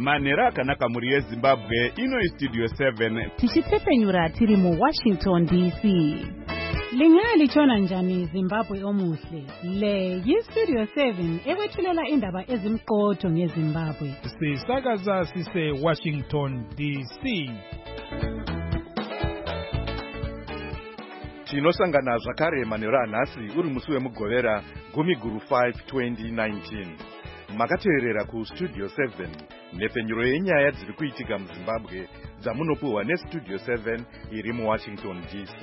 Manera akanaka muri yeZimbabwe ino iStudio 7 tichitsepenyura tiri mu Washington DC. Lingalitshona njani Zimbabwe omuhle? Le yiStudio 7 ekwethulela indaba ezimqotho ngeZimbabwe. Sisakaza sise Washington DC. tinosangana zvakare manheru anhasi uri musi wemugovera Gumiguru 5 2019. Makateerera kuStudio 7 nhepfenyuro yenyaya dziri kuitika muZimbabwe dzamunopuhwa neStudio 7 iri muWashington DC.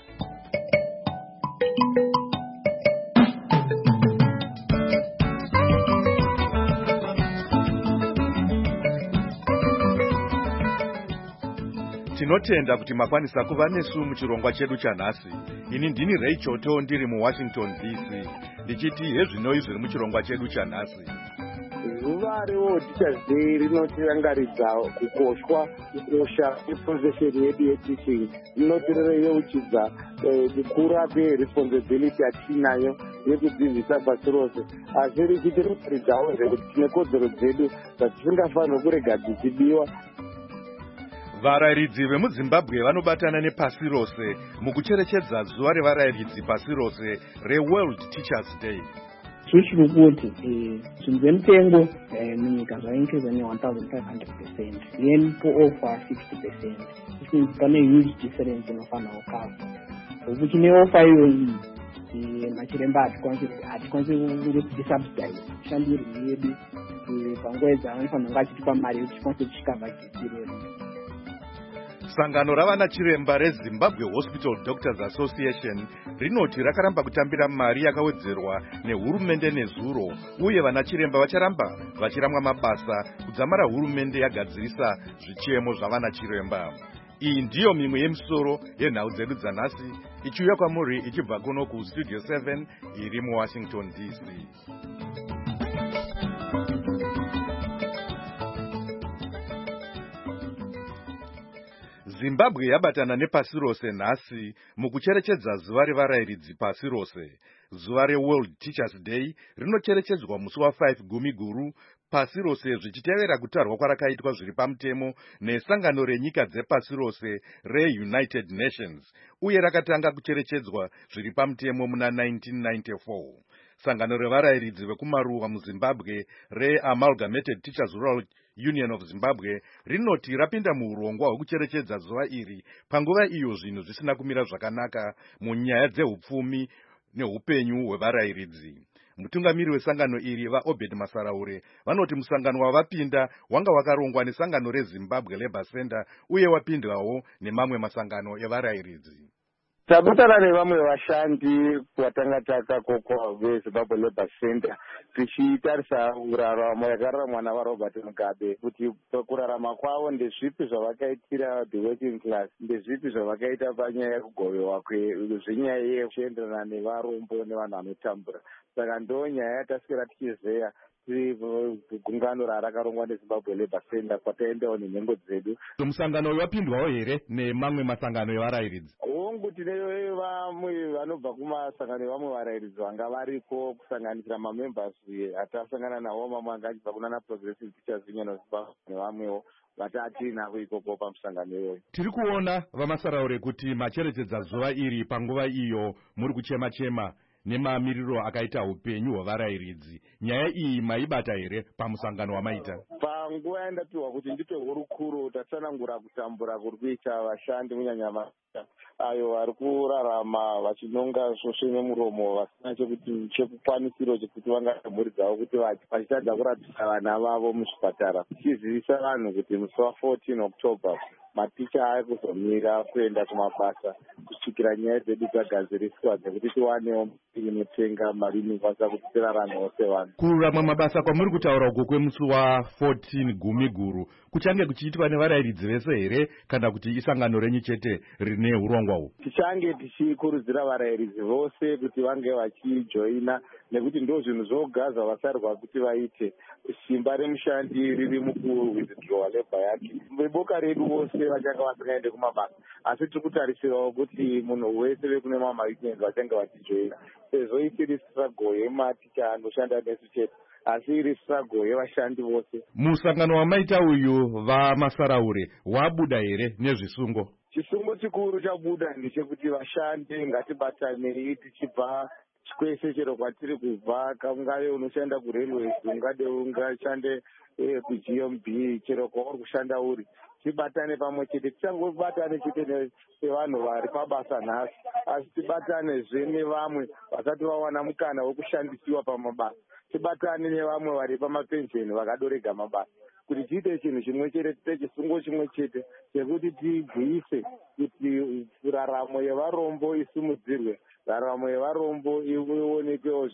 Tinotenda kuti makwanisa kuva nesu muchirongwa chedu chanhasi. Ini ndini Ray Choto ndiri muWashington DC. Ndichiti hezvinoi zviri muchirongwa chedu chanhasi. Zuva reWorld Teachers Day rinotirangaridza kukosha kweprofesheni yedu yeteaching. Rinotireyeuchidza kukura kweresponsibility yatinayo yekudzidzisa pasi rose. Asi richitirangaridzawo kuti tine kodzero dzedu dzatisingafaniri kurega dzichibiwa. Varayiridzi vemuZimbabwe vanobatana nepasi rose mukucherechedza zuva revarayiridzi pasi rose reWorld Teachers Day. Zviri kuti zvinhu zvemutengo munyika zvainkrisa ne-1500%, then poofa 60%. Which means pane huge difference inofanira kukava. Ngokuti chine ofa iyoyi machiremba hatikwanisi kudisubsidize shandiro yedu panguva dzavanofanira kunge achitipa mari yekuti tikwanise kuchikava chirwere. Sangano ravana chiremba reZimbabwe Hospital Doctors Association rinoti rakaramba kutambira mari yakawedzerwa nehurumende nezuro, uye vana chiremba vacharamba vachiramwa mabasa kudzamara hurumende yagadzirisa zvichemo zvavana chiremba. Iyi ndiyo mimwe yemisoro yenhau dzedu dzanhasi, ichiuya kwamuri ichibva kuno kuStudio 7 iri muWashington DC. Zimbabwe yabatana nepasi rose nhasi mukucherechedza zuva revarayiridzi pasi rose. Zuva reWorld Teachers Day rinocherechedzwa musi wa5 Gumiguru pasi rose zvichitevera kutarwa kwarakaitwa zviri pamutemo nesangano renyika dzepasi rose reUnited Nations, uye rakatanga kucherechedzwa zviri pamutemo muna 1994. Sangano revarayiridzi vekumaruwa muZimbabwe reAmalgamated Teachers Rural Union of Zimbabwe rinoti rapinda muurongwa hwekucherechedza zuva iri panguva iyo zvinhu zvisina kumira zvakanaka munyaya dzehupfumi neupenyu hwevarayiridzi. Mutungamiri wesangano iri vaObed Masaraure vanoti musangano wavapinda wanga wakarongwa nesangano reZimbabwe Labour Center uye wapindwawo nemamwe masangano evarayiridzi. Tabatana nevamwe vashandi kuvatanga koko veZimbabwe Labour Center tichitarisa uraramo yakararamwa navaRobert Mugabe kuti pakurarama kwavo ndezvipi zvavakaitira the working class, ndezvipi zvavakaita panyaya yekugovewa zvenyaya yekuenderana nevarombo nevanhu vanotambura. Saka ndo nyaya yatasikira tichizeya gungano rakarongwa neZimbabwe Labour Center kwataendawo nenhengo dzedu. Musangano wapindwawo here nemamwe masangano evarayiridzi? Hongu tine vamwe vanobva kumasangano evamwe varayiridzi vanga variko kusanganisira mamembers atasangana nawo, mamwe anga achibva kunana Progressive Teachers Union of Zimbabwe nevamwewo vatatinavo ikoko pamusangano iyoyo. Tiri kuona vaMasaraure kuti macherechedza zuva iri panguva iyo muri kuchema-chema nemamiriro akaita upenyu hwevarayiridzi. Nyaya iyi maibata here pamusangano wamaita? Panguva yandapiwa kuti nditorwe rukuru tatsanangura kutambura kuri kuita vashandi munyanya ayo vari kurarama vachinonga svosve nemuromo vasina chekukwanisiro chekuti vangata mhuri dzavo kuti vachitadza kurapisa vana vavo muzvipatara. Tichizivisa vanhu kuti musi wa14 October maticha ari kuzomira kuenda kumabasa kusvikira nyaya dzedu dzagadziriswa dzekuti tiwanewo inotenga mari inokwanisa kuti tirarame wose vanhu. Kuramwa mabasa kwamuri kutaura uko kwemusi wa14 Gumiguru kuchange kuchiitwa nevarayiridzi vese here kana kuti isangano renyu chete rine neurongwa uhu? Tichange tichikurudzira varayiridzi vose kuti vange vachijoina, nekuti ndo zvinhu zvoga zvavasarirwa kuti vaite. Simba remushandi riri mukuwithdrawa lebha yake. Veboka redu vose vachanga vasingaende kumabasa, asi tiri kutarisirawo kuti munhu wese vekune mamaweekend vachange vachijoina, sezvo isiri struggle yematicha anoshanda nesu chete, asi iri struggle yevashandi vose. Musangano wamaita uyu vamasaraure wabuda here nezvisungo? Chisungo chikuru chabuda ndechekuti vashandi ngatibatanei tichibva kwese chero kwatiri kubva, ungave unoshanda kurailways, ungade ungashande kuGMB, chero kwauri kushanda uri, tibatane pamwe chete. Tisangobatane chete nevanhu vari pabasa nhasi, asi tibatanezve nevamwe vasati vawana mukana wekushandisiwa pamabasa. Tibatane nevamwe vari pamapensheni vakadorega mabasa, kuti tiite chinhu chimwe chete, tiite chisungo chimwe chete chekuti tigwiise kuti raramo yevarombo isimudzirwe, raramo yevarombo ionekwewo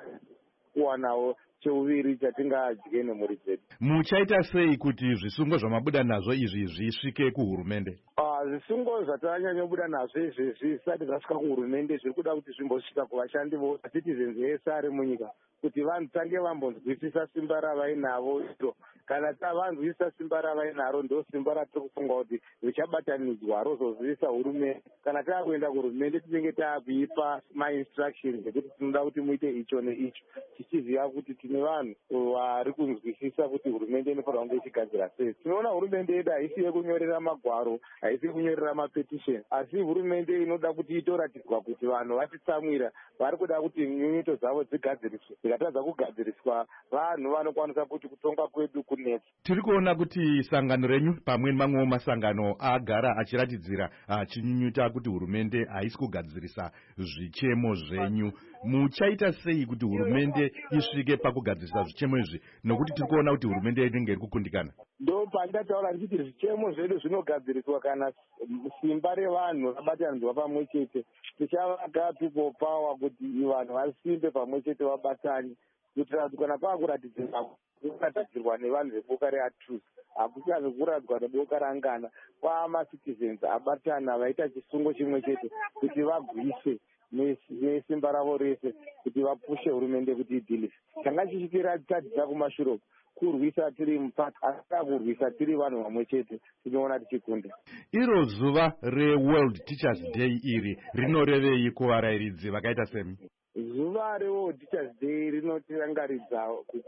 kuwanawo cheuviri chatingadye nemhuri dzedu. Muchaita sei kuti zvisungo zvamabuda nazvo izvi zvisvike kuhurumende? Zvisungo zvatanyanyobuda nazvo izvi zvisati zvasvika kuhurumende zviri kuda kuti zvimbosvika kuvashandi vacitizens vese ari munyika, kuti vantange vambonzwisisa simba ravainavo iro. Kana tavanzwisisa simba ravainaro, ndo simba ratiri kufunga kuti richabatanidzwa rozozivisa hurumende. Kana taakuenda kuhurumende tinenge taakuipa mainstructions ekuti tinoda kuti muite icho neicho, tichiziva kuti tine vanhu vari kunzwisisa kuti hurumende inofanira kunge ichigadzira sei. Tinoona hurumende yedu haisi yekunyorera magwaro, haisi kunyorera mapetition, asi hurumende inoda kuti itoratidzwa kuti vanhu vatitsamwira, vari kuda kuti nyunyuto dzavo dzigadziriswe. Dzikatadza kugadziriswa, vanhu vanokwanisa kuti kutonga kwedu kunetsa. Tiri kuona kuti sangano renyu pamwe nemamwewo masangano agara achiratidzira achinyunyuta kuti hurumende haisi kugadzirisa zvichemo zvenyu. Muchaita sei kuti hurumende isvike pakugadzirisa zvichemo izvi, nokuti tiri kuona kuti hurumende inenge iri kukundikana? Ndo pandataura ndichiti zvichemo zvedu zvinogadziriswa kana simba revanhu rabatanidzwa pamwe chete. Tichavaka people power kuti vanhu vasimbe pamwe chete, vabatane, kuitira kuti kana kuratidzirwa nevanhu veboka reATRUS, hakuchazi kuratidzwa neboka rangana, kwaamacitizens abatana vaita chisungo chimwe chete kuti vagwise nesimba ravo rese kuti vapushe hurumende kuti idhilise. Changa chichitira tadzisa kumashure kurwisa tiri mupaka, asi kurwisa tiri vanhu vamwe chete, tinoona tichikunda. Iro zuva reWorld Teachers Day iri rinorevei kuvarayiridzi vakaita semi? Zuva reWorld Teachers Day rinotirangaridza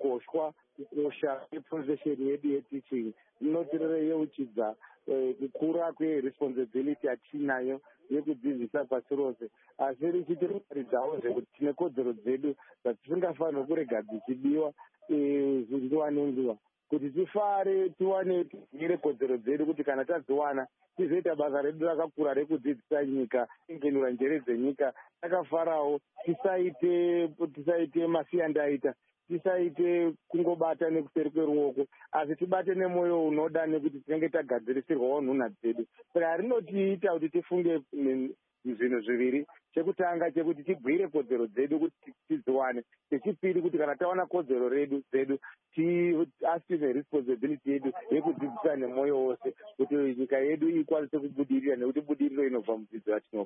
kukosha kweprofesheni yedu yeteaching, rinotireyeuchidza kukura kweresponsibility yatinayo yekudzidzisa pasi rose, asi richitirangaridzawo zvekuti tine kodzero dzedu dzatisingafanirwi kurega dzichibiwa nguva nenguva, kuti tifare tiwane tigere kodzero dzedu, kuti kana tadziwana tizoita basa redu rakakura rekudzidzisa nyika, ingenura njere dzenyika takafarawo, tisaite masiyandaita, tisaite kungobata nekuseri kweruoko, asi tibate nemwoyo unoda, nekuti tinenge tagadzirisirwawo nhunha dzedu. Saka rinotiita kuti tifunge zvinhu zviviri. Chekutanga chekuti tigwire kodzero dzedu kuti tidziwane. Chechipiri kuti kana tawana kodzero dzedu tiassume responsibility yedu yekudzidzisa nemwoyo wose kuti nyika yedu ikwanise kubudirira, nekuti budiriro inobva mudzidzo yatinobva.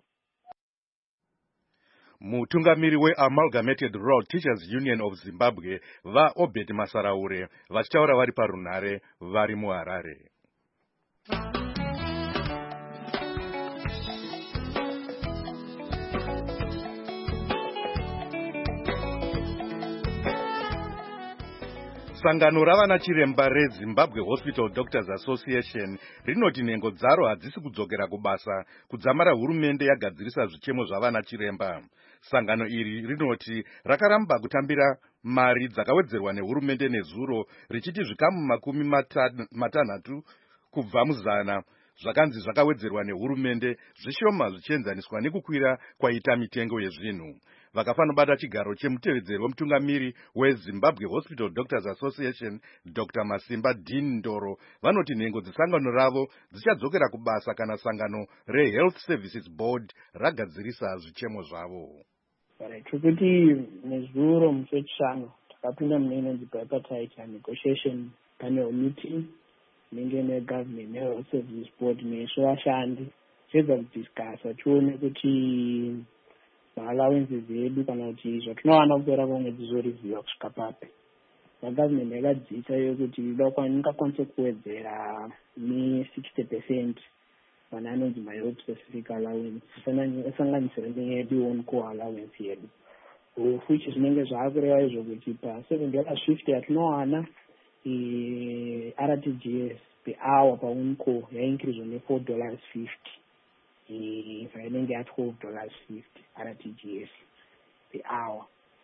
Mutungamiri weAmalgamated Rural Teachers Union of Zimbabwe vaObed Masaraure vachitaura vari parunhare vari muHarare. Sangano ravana chiremba reZimbabwe Hospital Doctors Association rinoti nhengo dzaro hadzisi kudzokera kubasa kudzamara hurumende yagadzirisa zvichemo zvavana chiremba. Sangano iri rinoti rakaramba kutambira mari dzakawedzerwa nehurumende nezuro, richiti zvikamu 60 kubva muzana zvakanzi zvakawedzerwa nehurumende, zvishoma zvichienzaniswa nekukwira kwaita mitengo yezvinhu. Vakafanobata chigaro chemutevedzeri wemutungamiri weZimbabwe Hospital Doctors Association Dr. Masimba Dean Ndoro vanoti nhengo dzesangano ravo dzichadzokera kubasa kana sangano reHealth Services Board ragadzirisa zvichemo zvavo. Tikuti nezuro musi wechishanu takapinda mune inonzi bipartite negotiation panel meeting inenge negovernment neHealth Services Board nesu vashandi tichedza kudhiskasa tione kuti maalawences edu kana kuti zvatinowana kupera kwemwedzi zorivhiwa kusvika papi. Government yakadziisa iyo kuti ingakwanise kuwedzera ne60% pana anonzi my specific allowance sanganisira neyedu on core allowance yedu, which zvinenge zvaakureva izvo kuti pa$7.50 yatinowana RTGS per hour pa-on core yaincrease ne$4.50 inenge ya$12.50 RTGS per hour.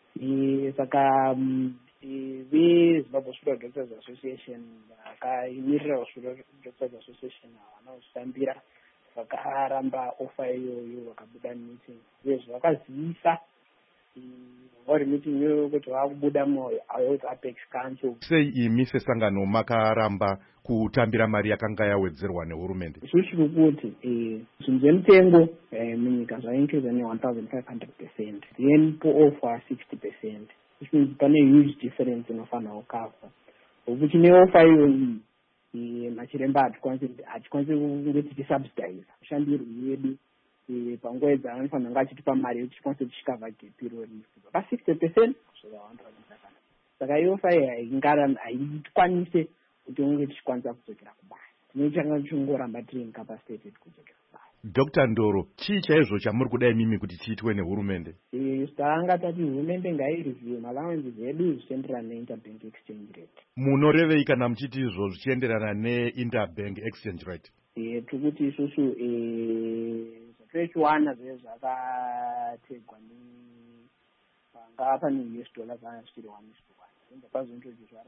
Saka veZimbabwe Hospital Doctors Association vakaimirira Hospital Doctors Association vanaozvitambira vakaramba ofa iyoyo vakabuda meeting uyezve vakazivisa vari meeting iyoyo kuti vakubuda muHealth Apex Council. Sei imi sesangano makaramba kutambira mari yakanga yawedzerwa nehurumende? Isusu tiri kuti zvinhu zvemutengo munyika zvaincrease ne1500%, then poofa 60%. Which means pane huge difference inofanira kukavha. Ukuthi neofa iyo machiremba hatikwanisi kunge tichisubsidize ushandiro yedu panguva yedzavanofanira kunge achitipa mari yekuti tikwanise tichikavha gap irori pa60% saka iofa iyi haikwanise kuti unge tichikwanisa kudzokera kubasa. Tinechanga tichingoramba tiri incapacitated kudzokera kubasa. Dr. Ndoro, chii chaizvo chamuri kuda imimi kuti chiitwe nehurumende? Tanga tati hurumende ngaireview maallowance edu zvichienderana neinterbank exchange rate. Munorevei kana muchiti izvo zvichienderana neinterbank exchange rate? Tikuti isusu zvatochiwana zve zvakategwa panga pane US dollar kana zvichiri 1:1 ende pazondochizvara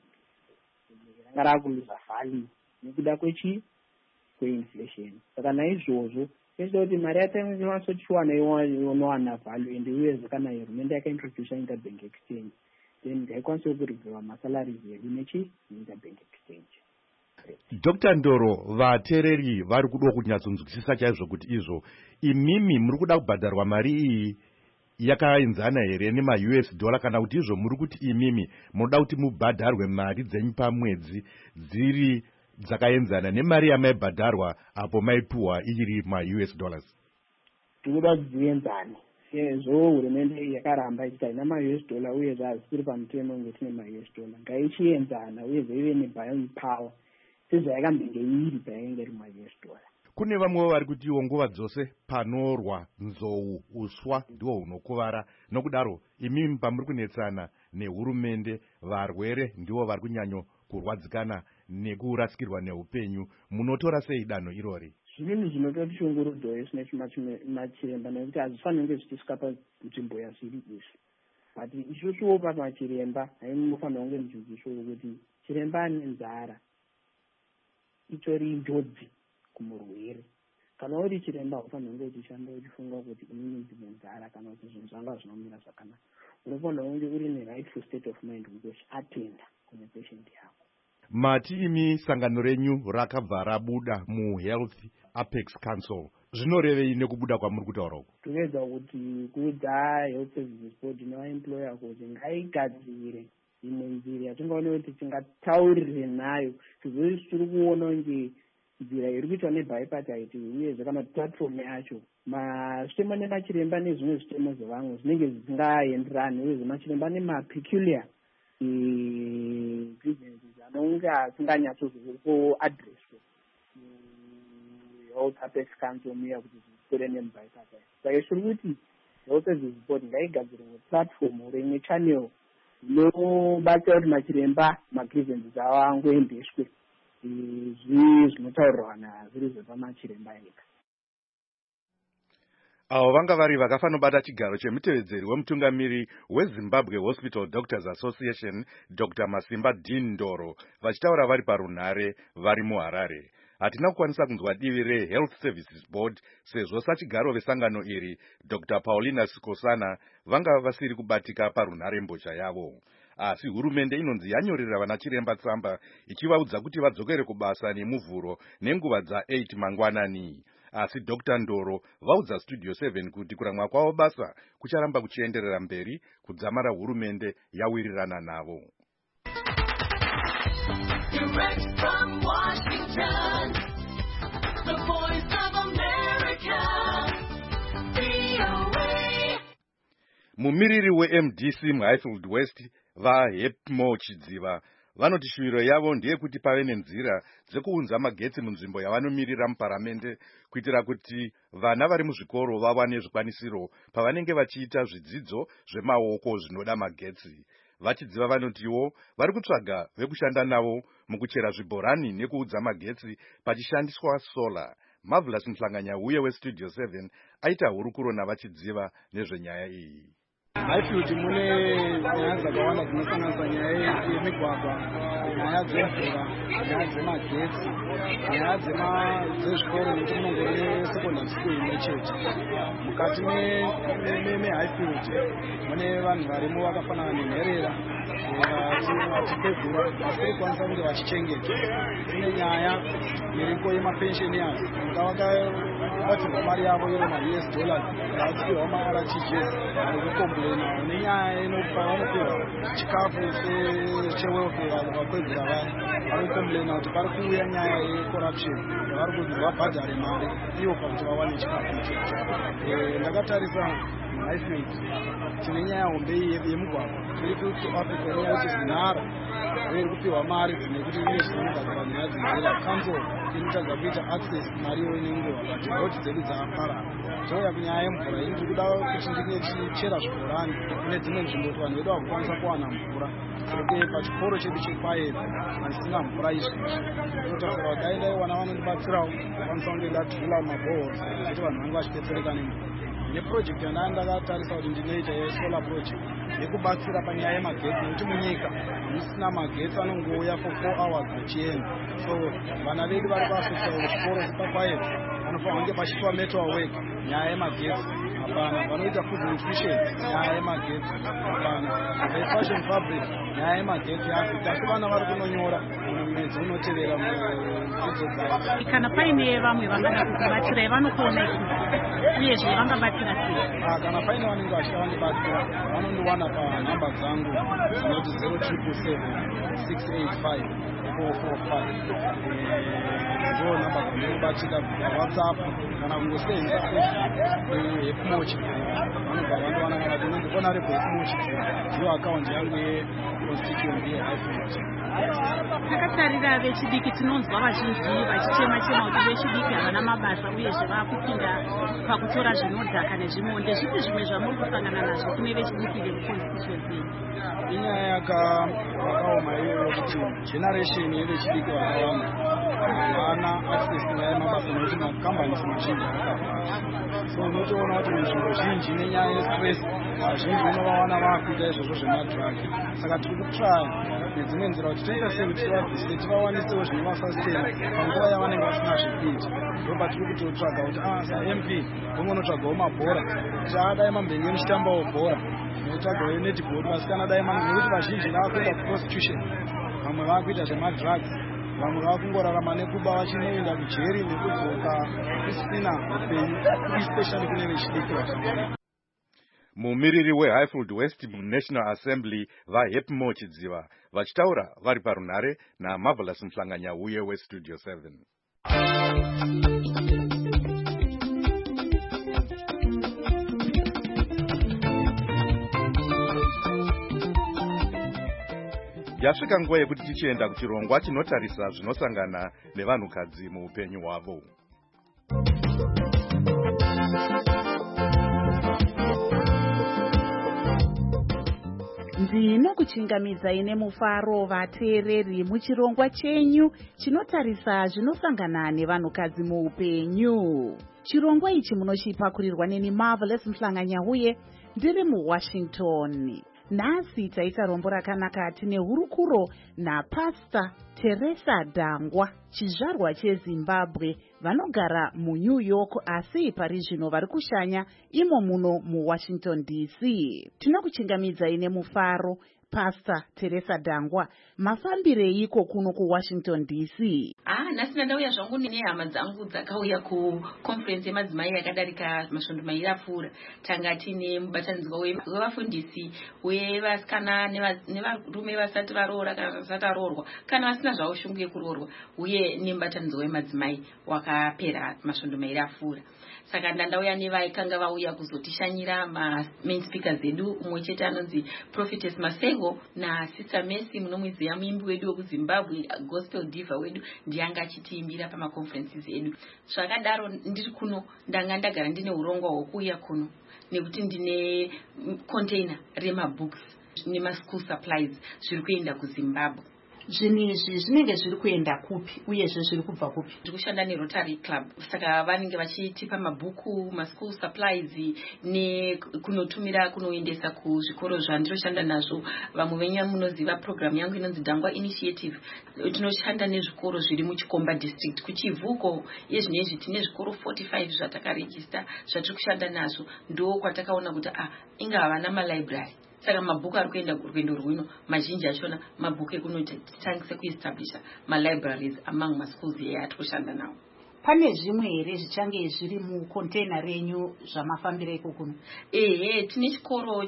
ranga rakuluza value nekuda kweinflation. Saka naizvozvo tochida kuti mari yataiwansochiwana inowana value ende uyezve kana hurumende yakaintroduce interbank exchange then ngaikwanise kurivhiwa masalaries edu neinterbank exchange. Dr. Ndoro, vateereri vari kuda kunyatsonzwisisa chaizvo kuti izvo imimi muri kuda kubhadharwa mari iyi yakaenzana here nemaUS dollar kana kuti izvo muri kuti imimi munoda kuti mubhadharwe mari dzenyu pamwedzi dziri dzakaenzana nemari yamaibhadharwa apo maipuwa iri maUS dollars? Tinoda kuti dzienzane sezvo hurumende yakaramba ichiti haina maUS dollar uyezve hazisiri pamutemo kunge tine maUS dollar, ngaichienzana uyezve ive nebuying power sezvayakambenge iri payainge iri maUS dollar. Kune vamwewo vari kutiwo nguva dzose panorwa nzou uswa ndiwo hunokuvara, nokudaro imimi pamuri kunetsana nehurumende varwere ndiwo vari kunyanyo kurwadzikana nekurasikirwa neupenyu, munotora sei danho irori? Zvinhu zvinototi shungurudzo isina machiremba nekuti hazvifaniri kunge zvichisvika panzvimbo yazviri izvi. But isusuwo pamachiremba hainofanira kunge muchiziviswa kuti chiremba ane nzara itori njodzi kumurwere. Kana uri chiremba haufaniri kunge uchishanda uchifunga kuti inini ndine nzara kana kuti zvinhu zvanga zvinomira zvakanaka. Unofanira kunge uri nerightful state of mind kuti uchiatenda kune patient yako. Mati imi sangano renyu rakabva rabuda muHealth Apex Council, zvinorevei nekubuda kwamuri kutaura uku? Toedza kuti kuudza Health Services Board nevaemployer kuti ngaigadzire imwe nzira yatingaona kuti tingataurire nayo sezvo tiri kuona kunge nzira iri kuitwa nebipartite uyezve kana platform yacho zvitemo nemachiremba nezvimwe zvitemo zvevamwe zvinenge zvisingaenderani uyezve machiremba nemapeculiar grievances anonge asinganyatsozoaddresswe Health Apex Council muya kuti zvikore nemubipartite. Saka tiri kuti Health Services Board ngaigadzire platform rimwe channel inobatsira kuti machiremba magrievances avo angoendeswe zvinotaurirwa zviri zvepamachiremba ega. Avo vanga vari vakafanobata chigaro chemutevedzeri wemutungamiri weZimbabwe Hospital Doctors Association Dr. Masimba Dean Ndoro vachitaura vari parunhare vari muHarare. Hatina kukwanisa kunzwa divi reHealth Services Board sezvo sachigaro vesangano iri Dr. Paulina Sikosana vanga vasiri kubatika parunhare mbozha yavo. Asi hurumende inonzi yanyorera vanachiremba tsamba ichivaudza kuti vadzokere kubasa nemuvhuro nenguva dza8 mangwanani. Asi Dr. Ndoro vaudza Studio 7 kuti kuramwa kwavo basa kucharamba kuchienderera mberi kudzamara hurumende yawirirana navo. Direct from Washington, the voice of America. Mumiriri weMDC muHighfield West vaHepmo Chidziva vanoti shuviro yavo ndeyekuti pave nenzira dzekuunza magetsi munzvimbo yavanomirira muparamende kuitira kuti vana vari muzvikoro vawane zvikwanisiro pavanenge vachiita zvidzidzo zvemaoko zvinoda magetsi. Vachidziva vanotiwo vari kutsvaga vekushanda navo mukuchera zvibhorani nekuudza magetsi pachishandiswa solar. Marvelous Mhlanganya uye weStudio 7 aita hurukuro navachidziva nezvenyaya iyi. Highfield mune nyaya dzakawanda dzinosanganisa nyaya yemigwagwa, nyaya dzemvura, nyaya dzemagetsi, nyaya dzezvikoro nekuti munongori secondary school imwe chete. Mukati meHighfield mune vanhu varimo vakafanana nenherera vachipegura vasiri kwanisa kunge vachichengetwa. Kune nyaya iripo yemapensioners vakabatirwa mari yavo $US vachipiwa maRTGs nekukomburena nenyaya inopanopiwa chikafu chewelfare vakwegura vaya varikukomburena kuti pari kuuya nyaya yecorruption yavari kuti vabhadhare mari ivo pakuti vawane chikafu ichocho. Ndakatarisa Highfield tine nyaya hombe yemugwagwa tiri kuAfrica nyaya kuti zinhara iri kupiwa mari nekuti ine zvinogadzira nyaya dzinzira council inotadza kuita access mari iwe nenguva but roti dzedu dzakaparara. Touya kunyaya yemvura ini ndiri kuda kuti ndinge tichera zvibhorani kune dzimwe nzvimbo kuti vanhu vedu vakukwanisa kuwana mvura seke pachikoro chedu chepaedza handisina mvura izvizvi. Totaura kuti dai ndaiwana vanondibatsirawo kwanisa kunge ndatula mabohos kuti vanhu vange vachidetsereka nemvura. Neproject ndakatarisa kuti ndinoita yesolar project yekubatsira panyaya yemagetsi nekuti munyika musina magetsi anongouya for 4 hours achienda. So vana vedu vari kuafrika kuchikoro chepapaedza vanofanira kunge pachiitwa mental work nyaya yemagetsi hapana. Vanoita food nutrition nyaya yemagetsi hapana. Fashion fabric nyaya yemagetsi Africa asi vana vari kunonyora mwedzi unotevera mudzidzo dzavo. Kana paine vamwe vangada kukubatsirai vanokona uyezve vangabatsira sei? Kana paine vanenge vachida vandibatsira vanondiwana panhamba dzangu dzinoti 0777 685 ndo nhamba dzandinobatsira WhatsApp kana kungosenda Hepmo Chidziva vanobva vandiwana kana kuti unonzi honorable Hepmo Chidziva ndiyo akaunti yangu yeconstituency yeHighfield. Takatarira vechidiki tinonzwa vazhinji vachichema-chema kuti vechidiki havana mabasa uyezve vakupinda pakutora zvinodhaka nezvimwe. Ndezvipi zvimwe zvamuri kusangana nazvo kune vechidiki vemuconstituency? Inyaya yakaoma iyoyo kuti generation yevechidiki vakawanda havana access kunyaya yemabasa nekuti makambani mazhinji akavhara. So unotoona kuti nzvimbo zhinji nenyaya yestress vazhinji unovawana vakuita izvozvo zvemadrug. Saka tiri kutraya nedzimwe nzira kuti toita sei kuti tivabvisire tivawanisewo zvinovafasitera panguva yavanenge vasina zvekuita. Ndopa tiri kutotsvaga kuti saMP vongonotsvagawo mabhora kuti adai mambenge muchitambawo bhora notsvagawo netball vasikana dai nekuti vazhinji vavakuenda kuprostitution, vamwe vavakuita zvemadrugs, vamwe vakungorarama nekuba vachinoenda kujeri nekudzoka kusina upenyu especially kune vechidiki vakawanda. Mumiriri weHighfield West muNational Assembly vaHepmo Chidziva vachitaura vari parunhare naMarvelous Mhlanganya uye weStudio 7. Yasvika nguva yekuti tichienda kuchirongwa chinotarisa zvinosangana nevanhukadzi muupenyu hwavo. Ndinokuchingamidzai nemufaro vateereri muchirongwa chenyu chinotarisa zvinosangana nevanhukadzi muupenyu. Chirongwa ichi munochipakurirwa neni Marvelous Mhlanganya uye ndiri muWashington. Nhasi taita rombo rakanaka tine hurukuro naPastor Teresa Dangwa, chizvarwa cheZimbabwe, vanogara muNew York asi pari zvino vari kushanya imo muno muWashington DC. Tinokuchingamidzai nemufaro. Pastor Teresa Dangwa, mafambireiko kuno kuWashington DC? Nhasi ndauya zvangu nehama dzangu dzakauya kuconference yemadzimai yakadarika masvondo mairi apfuura. Tanga tine mubatanidzwa wevafundisi wevasikana nevarume vasati varoora kana vasati varoorwa kana vasina zvavo shungu yekuroorwa, uye nemubatanidzwa wemadzimai wakapera masvondo mairi apfuura. Saka ndandauya nevaikanga vauya kuzotishanyira main speakers edu, umwe chete anonzi Prophetess Masengo naSister Mercy munomwiziva muimbi wedu wekuZimbabwe, gospel diva wedu, ndiyanga achitiimbira pamaconferences edu. Zvakadaro ndiri kuno ndanga ndagara ndine urongwa hwokuuya kuno nekuti ndine container remabooks nemaschool supplies zviri kuenda kuZimbabwe. Zvinhu izvi zvinenge zviri kuenda kupi uyezve zviri kubva kupi? Ndiri kushanda neRotary Club, saka vanenge vachitipa mabhuku, maschool supplies nekunotumira kunoendesa kuzvikoro zvandiroshanda nazvo. Vamwe venyu munoziva program yangu inonzi Dangwa Initiative. Tinoshanda nezvikoro zviri muChikomba district kuchivuko. Izvi tine zvikoro 45 zvatakarejista zvatiri kushanda nazvo. Ndo kwatakaona kuti ingava vana malibrary. Saka mabhuku ari kuenda kurwendo rwino mazhinji achona mabhuku ekunotangisa kuestablisha malibraries among maschools atiri kushanda nawo. Pane zvimwe here zvichange zviri mucontainer renyu zvamafambira iko kuno? Tine chikoro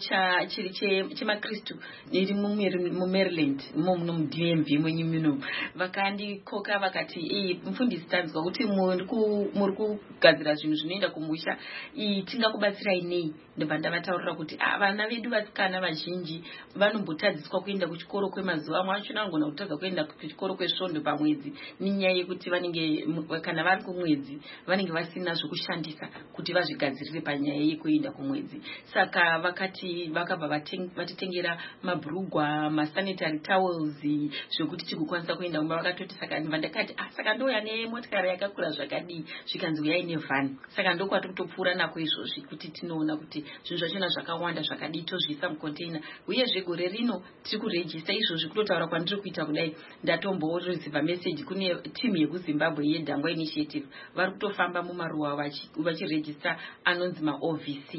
chemakristu iri muMaryland muno muDMV mwenyu muno. Vakandikoka vakati mufundisi tanzwa kuti muri kugadzira zvinhu zvinoenda kumusha, tingakubatsirai nei? Ndobva ndavataurira kuti vana vedu vasikana vazhinji vanombotadziswa kuenda kuchikoro kwemazuva amwe achona vanogona kutadza kuenda kuchikoro kwesvondo pamwedzi nenyaya yekuti vanenge kana vari kumwedzi vanenge vasina zvokushandisa kuti vazvigadzirire panyaya yekuenda kumwedzi. Saka vakabva vatitengera mabhurugwa, masanitary towels zvokuti chigokwanisa kuenda kumba. Vakatoti saka ndakati saka ndouya nemotikari yakakura zvakadii, zvikanzi uyai nevhani. Saka ndokwati kutopfuura nako izvozvi kuti tinoona kuti zvinhu zvachona zvakawanda zvakadii tozviisa mucontainer. Uyezve gore rino tiri kurejista izvozvi, kutotaura kwandiri kuita kudai ndatomboresiva message kune timu yekuZimbabwe yeDangwa Initiative. Vari kutofamba mumaruwa vachirejista anonzi maOVC,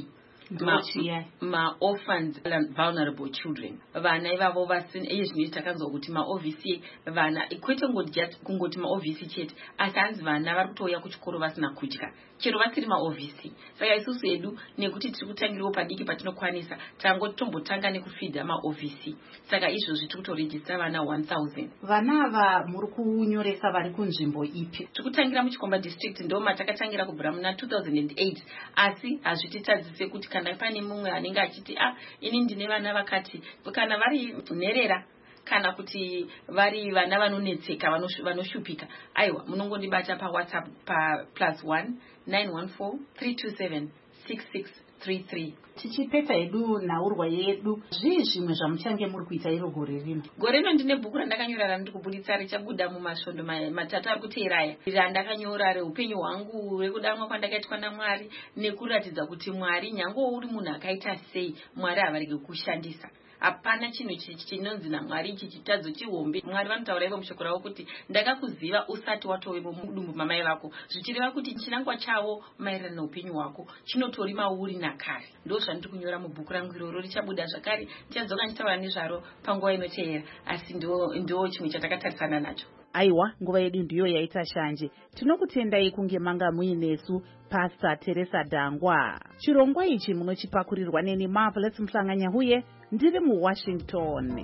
ma-orphans and vulnerable children. Vana ivavo vasina izvini takanzwa kuti maOVC vana kwete kungoti maOVC chete, asi hanzi vana vari kutouya kuchikoro vasina kudya chero vasiri maOVC. Saka isusu edu nekuti tiri kutangirawo padiki patinokwanisa tombotanga nekufidha maOVC. Saka izvozvi tiri kutorejista vana 1000. Vana ava muri kunyoresa vari kunzvimbo ipi? Tiri kutangira muChikomba district, ndo matakatangira kubvira muna 2008, asi hazvititadzise kuti kana pane mumwe anenge achiti ini ndine vana vakati, kana vari nherera kana kuti vari vana vanonetseka vanoshupika, aiwa munongondibata paWhatsApp +1 914 327 6633. Tichipedza hedu nhaurwa yedu, zvii zvimwe zvamuchange muri kuita iro gore rino? Gore rino ndine bhuku randakanyora randiri kubuditsa richabuda mumasvondo matatu ari kuteeraya, randakanyora reupenyu hwangu, rekudamwa kwandakaitwa naMwari, nekuratidza kuti Mwari nyange uri munhu akaita sei, Mwari havarege kushandisa. Hapana chinhu chinonzi naMwari ichi chitadzo chihombe. Mwari vanotaura ivo mushoko ravo kuti ndakakuziva usati watowepo mudumbu mamai vako, zvichireva kuti chinangwa chavo maererano neupenyu hwako chinotori mauri nakare. Ndo zvandiri kunyora mubhuku rangu iroro, richabuda zvakare, ndichadzoka nditaura nezvaro panguva inoteera, asi ndo chimwe chatakatarisana nacho. Aiwa, nguva yedu ndiyo yaita shanje. Tinokutendai kunge manga muinesu Pastor Teresa Dangwa. Chirongwa ichi munochipakurirwa neni Marvelous Mhlanganyahuye, ndiri muWashington.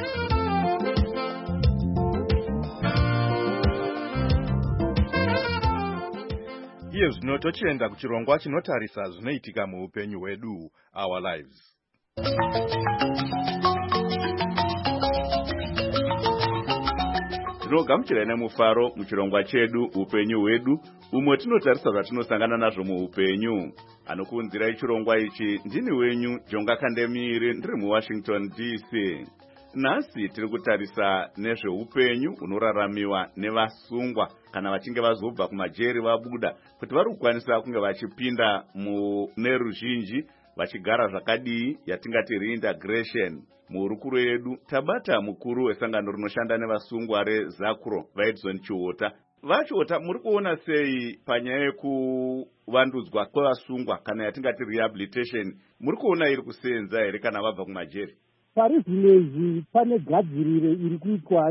Iye zvino tochienda kuchirongwa chinotarisa zvinoitika muupenyu hwedu, Our Lives. Tinogamuchirai nemufaro muchirongwa chedu upenyu hwedu, umwe tinotarisa zvatinosangana nazvo muupenyu. Anokuunzirai chirongwa ichi ndini wenyu Jonga Kandemiri, ndiri muWashington DC. Nhasi tiri kutarisa nezveupenyu hunoraramiwa nevasungwa kana vachinge vazobva kumajeri vabuda, kuti vari kukwanisa kunge vachipinda mune ruzhinji vachigara zvakadii, yatingati reintegration. Muhurukuro yedu tabata mukuru wesangano rinoshanda nevasungwa reZakuro, Vaedzon Chiota. Vachiota, muri kuona sei panyaya yekuvandudzwa kwevasungwa kana yatingati rehabilitation, muri kuona iri kusenza here kana vabva kumajeri? pari zvinezvi pane gadziriro iri kuitwa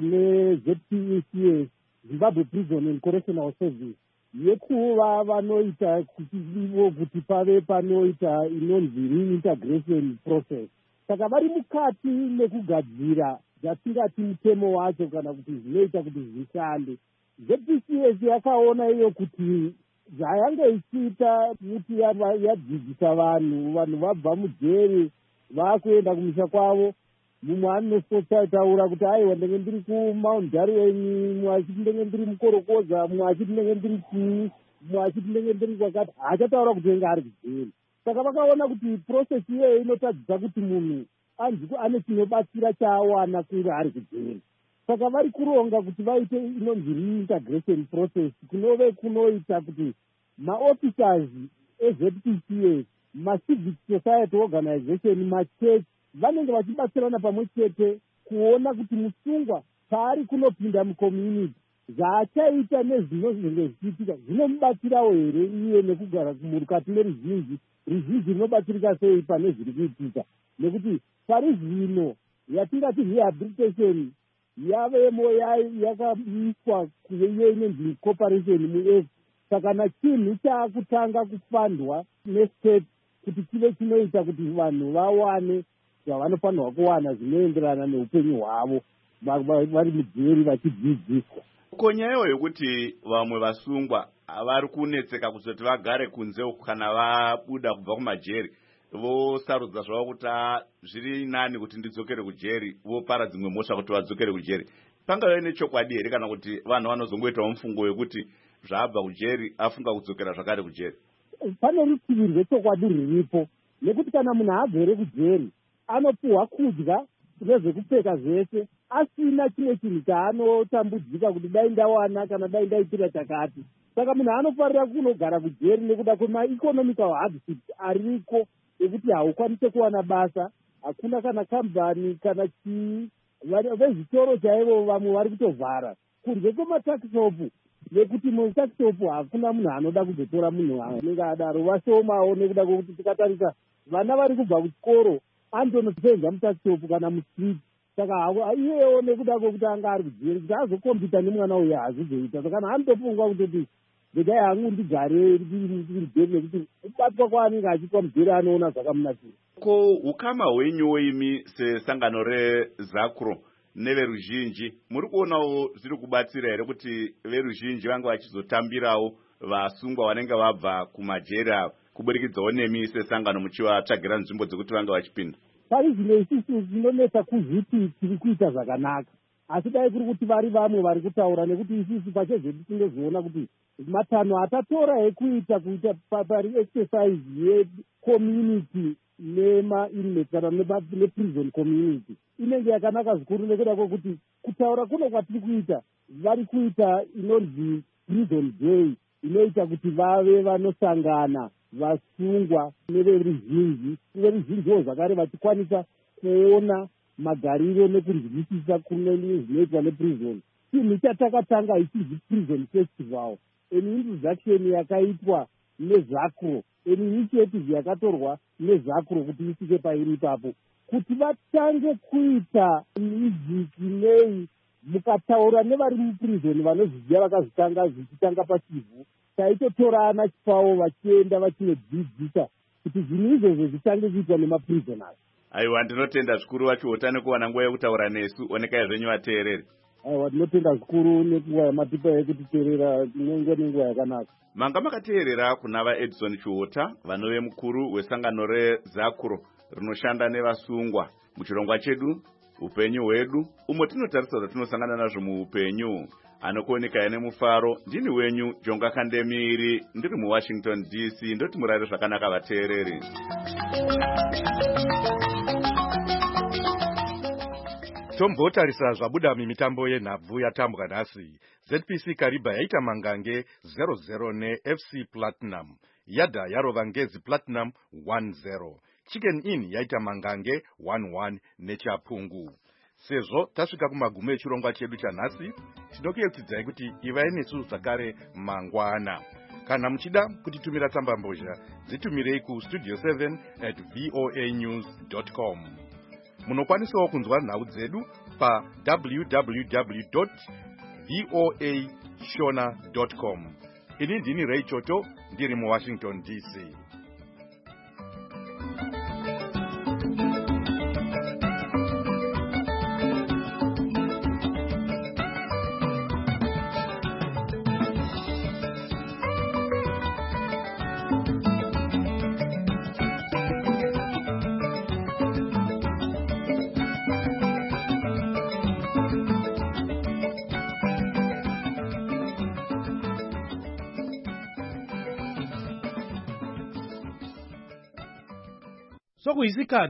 neZPECS, Zimbabwe Prison and Correctional Service, yekuva vanoita kuti pave panoita inonzi reintegration process. Saka vari mukati nekugadzira zvatingati mutemo wacho kana kuti zvinoita kuti zvishande. ZPCS yakaona iyo kuti zvayange ichiita kuti yadzidzisa vanhu vabva mujeri vakuenda kumisha kwavo. Mumwe anotaura kuti aiwa ndenge ndiri kuMount Darwen, mumwe achiti ndenge ndiri mukorokoza, mumwe achiti ndenge ndiri chii, mumwe achiti ndenge ndiri kwakati, haachataura kuti enge ari kujeri. Saka vakaona kuti process iyoyo inotadzisa kuti munhu anziko ane chinobatsira chaawana kunge ari kujeri. Saka vari kuronga kuti vaite inonzi reintegration process, kunove kunoita kuti maofficers eZPCS, macivic society organization, machurch vanenge vachibatsirana pamwe chete kuona kuti musungwa paari kunopinda mucommunity zvaachaita nezvinozenge zvichiitika zvinomubatsirawo here iye nekugara mukati meruzhinji rinobatsirika sei pane zviri kuitika. Nekuti pari zvino yatingati rehabilitation yavemo yakaiswa kuiyo inonzi cooperation muF. Saka nachinhu chaakutanga kufandwa nestate kuti chive chinoita kuti vanhu vawane zvavanofanirwa kuwana zvinoenderana neupenyu hwavo vari mujeri vachidzidziswa. Konyayo yokuti vamwe vasungwa vari kunetseka kuzoti vagare kunze uku kana vabuda kubva kumajeri vosarudza zvavo kuti zviri nani kuti ndidzokere kujeri, vopara dzimwe mhosva kuti vadzokere kujeri. Pangave nechokwadi here kana kuti vanhu vanozongoitawo mufungo wekuti zvaabva kujeri afunga kudzokera zvakare kujeri? Pane rutivi rwechokwadi riripo, nekuti kana munhu agere kujeri anopuhwa kudya nezvekupfeka zvese asina chimwe chinhu chaanotambudzika kuti dai ndawana kana dai ndaitira chakati. Saka munhu anofarira kunogara kujeri nekuda kwemaeconomical hardships ariko ekuti haukwanise kuwana basa, hakuna kana kambani kana chii, vezvitoro chaivo vamwe vari kutovhara kunze kwemataxishopu, nekuti mutaxishopu hakuna munhu anoda kuzotora munhu anenge adaro, vashomawo nekuda kwekuti tikatarisa vana vari kubva kuchikoro andonosenza mutaxishopu kana mustreet. Saka iyewo nekuda kwekuti anga ari kujeri kuti azokombita nemwana uyo hazizoita. Saka kana anotopungwa kutoti bedai hangu ndigare ndiri nekuti kubatwa kwaanenge achiitwa mujeri anoona zvakamunakira. Ko ukama hwenyu imi sesangano reZACRO neveruzhinji muri kuonawo zviri kubatsira here kuti veruzhinji vange vachizotambirawo vasungwa vanenge vabva kumajeri ava kuburikidzawo nemi sesangano muchivatsvagira nzvimbo dzekuti vange vachipinda? Pari zvino isusu zvinonetsa kuzviti tiri kuita zvakanaka, asi dai kuri kuti vari vamwe vari kutaura, nekuti isusu pachezvedu tinozviona kuti matanho atatora ekuita pari exercise yecommunity nema-inmate kana neprison community inenge yakanaka zvikuru, nekuda kwekuti kutaura kuno kwatiri kuita vari kuita inonzi prison day inoita kuti vave vanosangana vasungwa neveruzhinjiwo zvakare vachikwanisa kuona magariro nekunzwisisa zvinoitwa neprison. Chinhu chatakatanga ichizi prison festival, introduction yakaitwa neZACRO, initiative yakatorwa neZACRO kuti isike pairi ipapo, kuti vatange kuita music nei mukataura nevari muprison vanozviziva vakazvitanga zvichitanga pachivhu, taitotorana chipawo vachienda vachinodzidzisa kuti zvinhu izvozvo zvitange kuitwa nemaprisoners. Aiwa, ndinotenda zvikuru vachiota nekuwana nguva yekutaura nesu. Onekai zvenyu vateereri. Aiwa, tinotenda zvikuru nenguva yamatipa yekutiteerera inenge nenguva yakanaka. Manga makateerera kuna vaEdison Chiota, vanove mukuru wesangano reZACRO rinoshanda nevasungwa muchirongwa chedu upenyu hwedu, umo tinotarisa zvatinosangana nazvo muupenyu. Anokuoneka nemufaro, ndini wenyu Jonga Kandemiri, ndiri muWashington DC. Ndoti murare zvakanaka vateereri. Tombotarisa zvabuda mimitambo yenhabvu yatambwa nhasi. ZPC Kariba yaita mangange 0-0 neFC Platinum. Yadha yarova Ngezi Platinum 1-0. Chicken Inn yaita mangange 1-1 neChapungu. Sezvo tasvika kumagumo echirongwa chedu chanhasi, tinokuyeuchidzai kuti ivai nesu zvakare mangwana. Kana muchida kutitumira tsambambozha, dzitumirei ku studio7@voanews.com. munokwanisawo kunzwa nhau dzedu pa www.voashona.com. ini ndini Ray Choto ndiri muWashington DC. Sokuyisikhathi